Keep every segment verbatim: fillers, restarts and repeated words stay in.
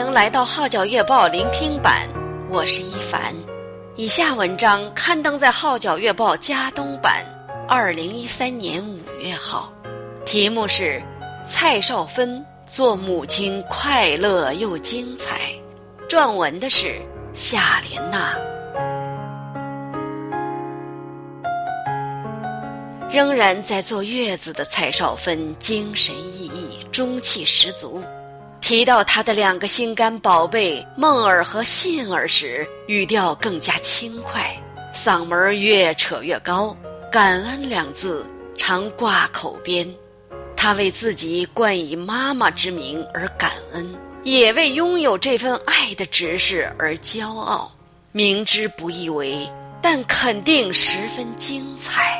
迎来到号角月报聆听版，我是一凡。以下文章刊登在号角月报嘉东版二零一三年五月号，题目是蔡少芬做母亲快乐又精彩，撰文的是夏莲娜。仍然在坐月子的蔡少芬精神奕奕，中气十足。提到她的两个心肝宝贝梦儿和信儿时，语调更加轻快，嗓门越扯越高，感恩两字常挂口边。她为自己冠以妈妈之名而感恩，也为拥有这份爱的执事而骄傲。明知不易为，但肯定十分精彩。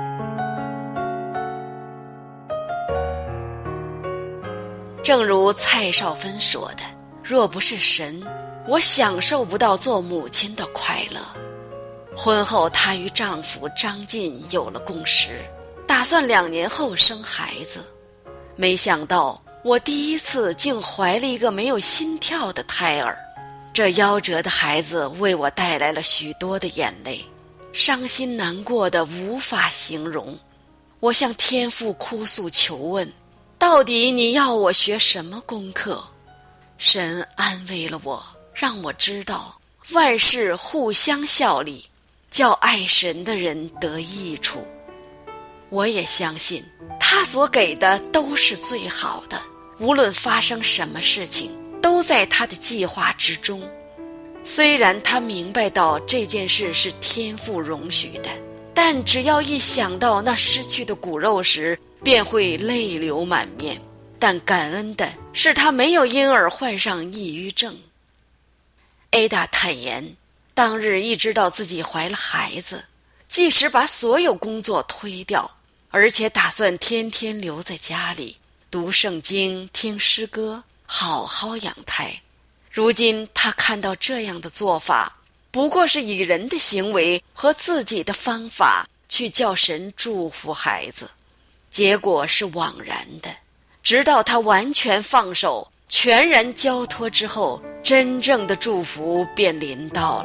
正如蔡少芬说的，若不是神，我享受不到做母亲的快乐。婚后她与丈夫张晋有了共识，打算两年后生孩子。没想到我第一次竟怀了一个没有心跳的胎儿，这夭折的孩子为我带来了许多的眼泪，伤心难过的无法形容。我向天父哭诉求问，到底你要我学什么功课？神安慰了我，让我知道万事互相效力，叫爱神的人得益处。我也相信他所给的都是最好的，无论发生什么事情，都在他的计划之中。虽然他明白到这件事是天父容许的，但只要一想到那失去的骨肉时，便会泪流满面。但感恩的是他没有因而患上抑郁症。Ada 坦言，当日一知道自己怀了孩子，即使把所有工作推掉，而且打算天天留在家里读圣经听诗歌，好好养胎。如今他看到这样的做法不过是以人的行为和自己的方法去叫神祝福孩子，结果是枉然的。直到他完全放手，全然交托之后，真正的祝福便临到了。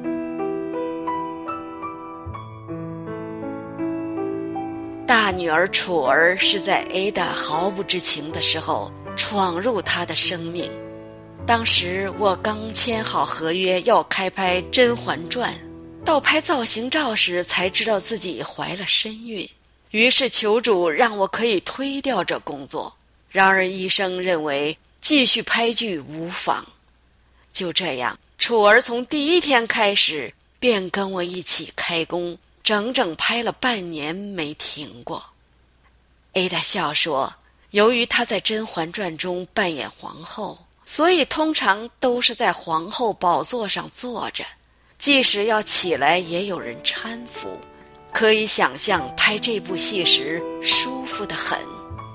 大女儿楚儿是在 Ada 毫不知情的时候闯入她的生命。当时我刚签好合约要开拍《甄嬛传》，到拍造型照时才知道自己怀了身孕，于是求主让我可以推掉这工作。然而医生认为继续拍剧无妨。就这样，楚儿从第一天开始便跟我一起开工，整整拍了半年没停过。 Ada 笑说，由于她在《甄嬛传》中扮演皇后，所以通常都是在皇后宝座上坐着，即使要起来也有人搀扶，可以想象拍这部戏时舒服得很。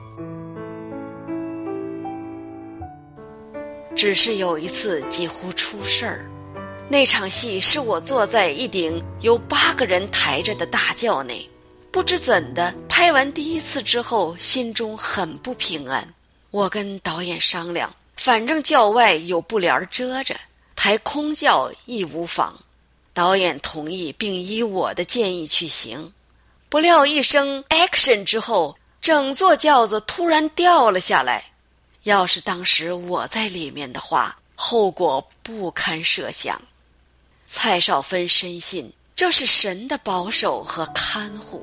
只是有一次几乎出事儿，那场戏是我坐在一顶由八个人抬着的大轿内，不知怎的，拍完第一次之后心中很不平安。我跟导演商量，反正轿外有布帘遮着，抬空轿亦无妨。导演同意，并依我的建议去行。不料一声 action 之后，整座轿子突然掉了下来。要是当时我在里面的话，后果不堪设想。蔡少芬深信这是神的保守和看护。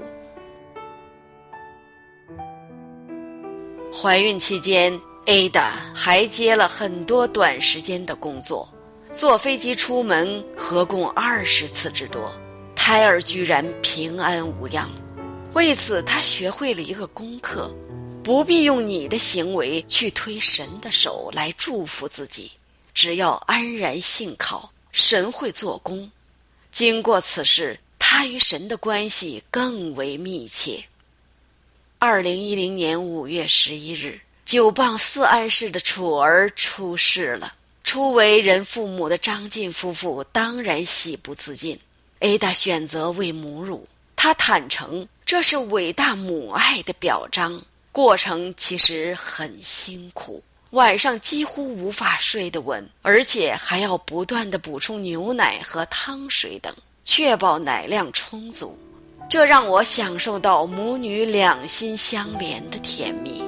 怀孕期间 Ada 还接了很多短时间的工作，坐飞机出门合共二十次之多，胎儿居然平安无恙。为此她学会了一个功课，不必用你的行为去推神的手来祝福自己，只要安然信靠，神会做工。经过此事，他与神的关系更为密切。二零一零年五月十一日，九磅四安氏的楚儿出世了。初为人父母的张晋夫妇当然喜不自禁。Ada 选择喂母乳，他坦诚这是伟大母爱的表彰，过程其实很辛苦， 晚上几乎无法睡得稳，而且还要不断地补充牛奶和汤水等，确保奶量充足。这让我享受到母女两心相连的甜蜜。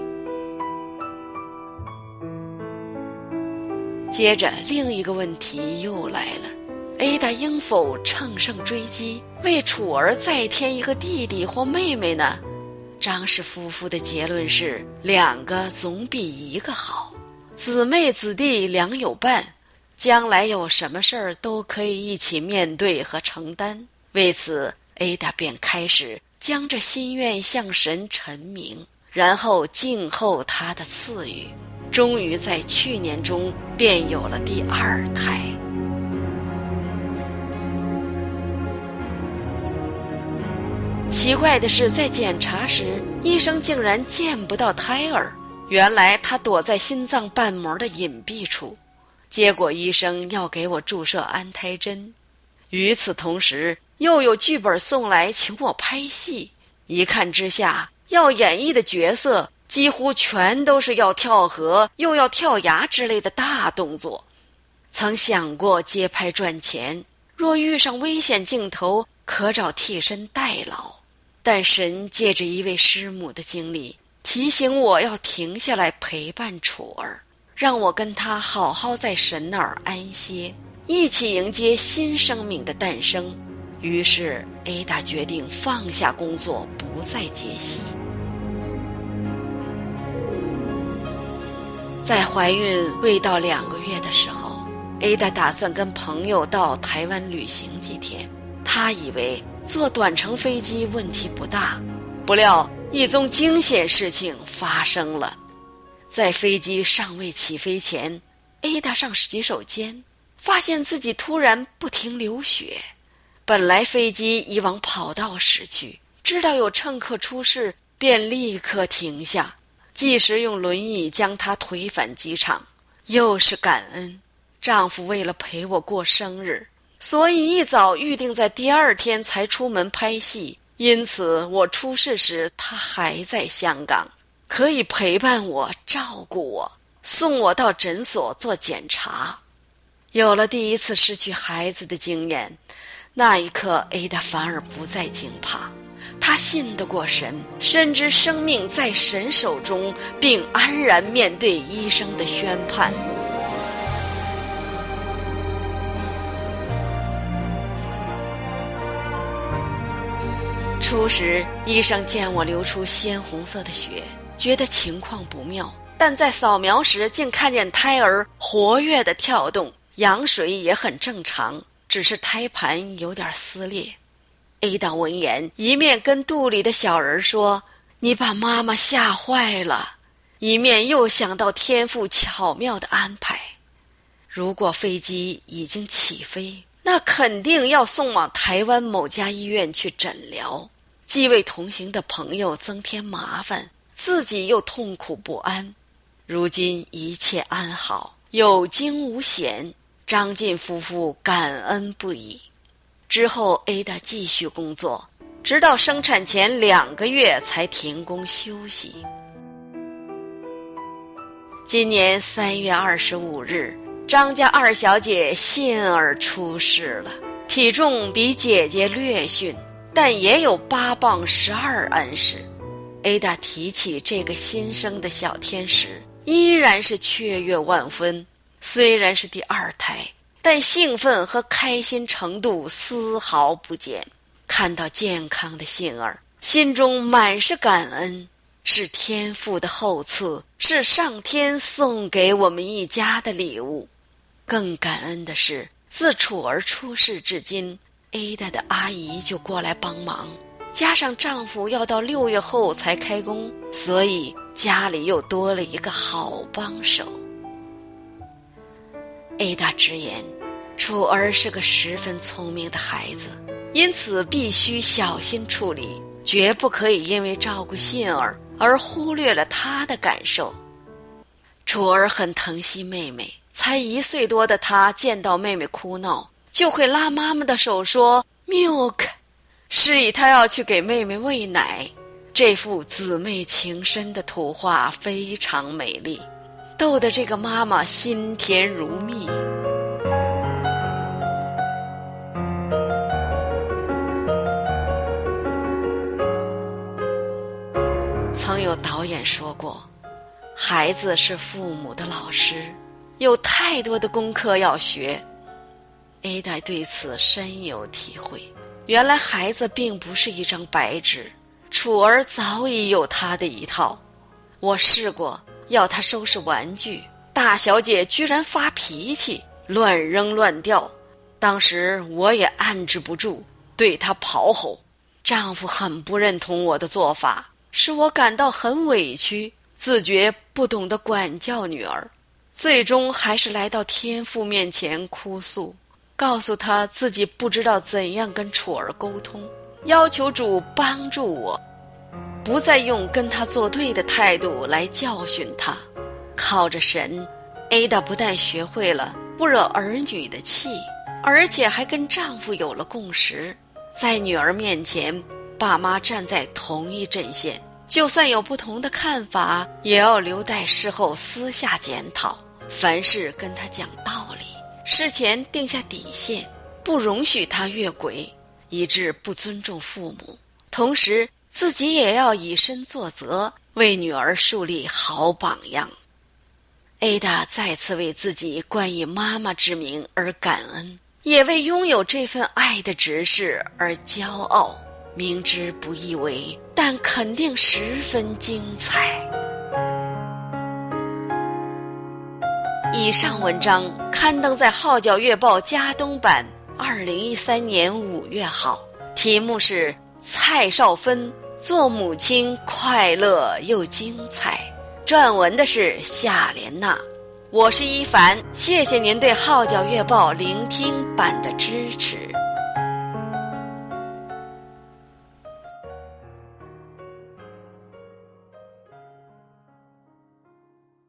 接着另一个问题又来了， Ada 应否乘胜追击，为楚儿再添一个弟弟或妹妹呢？张氏夫妇的结论是，两个总比一个好，姊妹姊弟两有伴，将来有什么事儿都可以一起面对和承担。为此 Ada 便开始将这心愿向神陈明，然后静候他的赐予，终于在去年中便有了第二胎。奇怪的是，在检查时，医生竟然见不到胎儿，原来他躲在心脏瓣膜的隐蔽处。结果医生要给我注射安胎针。与此同时，又有剧本送来请我拍戏，一看之下，要演绎的角色几乎全都是要跳河又要跳崖之类的大动作。曾想过接拍赚钱，若遇上危险镜头可找替身代劳，但神借着一位师母的经历提醒我要停下来陪伴楚儿，让我跟他好好在神那儿安歇，一起迎接新生命的诞生。于是 Ada 决定放下工作，不再接戏。在怀孕未到两个月的时候， Ada 打算跟朋友到台湾旅行几天。她以为坐短程飞机问题不大，不料一宗惊险事情发生了。在飞机尚未起飞前， Ada 上洗手间，发现自己突然不停流血。本来飞机已往跑道驶去，知道有乘客出事，便立刻停下，即时用轮椅将她推返机场。又是感恩，丈夫为了陪我过生日，所以一早预定在第二天才出门拍戏，因此我出事时他还在香港，可以陪伴我，照顾我，送我到诊所做检查。有了第一次失去孩子的经验，那一刻 Ada 反而不再惊怕，她信得过神，深知生命在神手中，并安然面对医生的宣判。初时医生见我流出鲜红色的血，觉得情况不妙，但在扫描时竟看见胎儿活跃的跳动，羊水也很正常，只是胎盘有点撕裂。 Ada 闻言，一面跟肚里的小人说，你把妈妈吓坏了，一面又想到天父巧妙的安排。如果飞机已经起飞，那肯定要送往台湾某家医院去诊疗，既为同行的朋友增添麻烦，自己又痛苦不安。如今一切安好，有惊无险，张晋夫妇感恩不已。之后 Ada 继续工作，直到生产前两个月才停工休息。今年三月二十五日，张家二小姐幸而出世了，体重比姐姐略逊，但也有八磅十二安士。 Ada 提起这个新生的小天使，依然是雀跃万分。虽然是第二胎，但兴奋和开心程度丝毫不减。看到健康的杏儿，心中满是感恩，是天父的厚赐，是上天送给我们一家的礼物。更感恩的是，自楚儿出世至今， Ada 的阿姨就过来帮忙，加上丈夫要到六月后才开工，所以家里又多了一个好帮手。Ada 直言，楚儿是个十分聪明的孩子，因此必须小心处理，绝不可以因为照顾杏儿而忽略了她的感受。楚儿很疼惜妹妹，才一岁多的她见到妹妹哭闹，就会拉妈妈的手说 milk， 示意她要去给妹妹喂奶。这幅姊妹情深的图画非常美丽。 逗得这个妈妈心甜如蜜。曾有导演说过，孩子是父母的老师，有太多的功课要学。Ada 对此深有体会，原来孩子并不是一张白纸，楚儿早已有他的一套。我试过要他收拾玩具，大小姐居然发脾气，乱扔乱掉。当时我也按制不住，对她咆吼。丈夫很不认同我的做法，使我感到很委屈，自觉不懂得管教女儿，最终还是来到天父面前哭诉，告诉他自己不知道怎样跟楚儿沟通，要求主帮助我，不再用跟他作对的态度来教训他。靠着神， Ada 不但学会了不惹儿女的气，而且还跟丈夫有了共识，在女儿面前，爸妈站在同一阵线，就算有不同的看法，也要留待事后私下检讨，凡事跟他讲道理，事前定下底线，不容许他越轨，以致不尊重父母。同时自己也要以身作则，为女儿树立好榜样。Ada 再次为自己冠以妈妈之名而感恩，也为拥有这份爱的执事而骄傲。明知不易为，但肯定十分精彩。以上文章刊登在《号角月报》加东版二零一三年五月号，题目是蔡少芬做母亲快乐又精彩，撰文的是夏莲娜。我是一凡，谢谢您对《号角月报》聆听版的支持。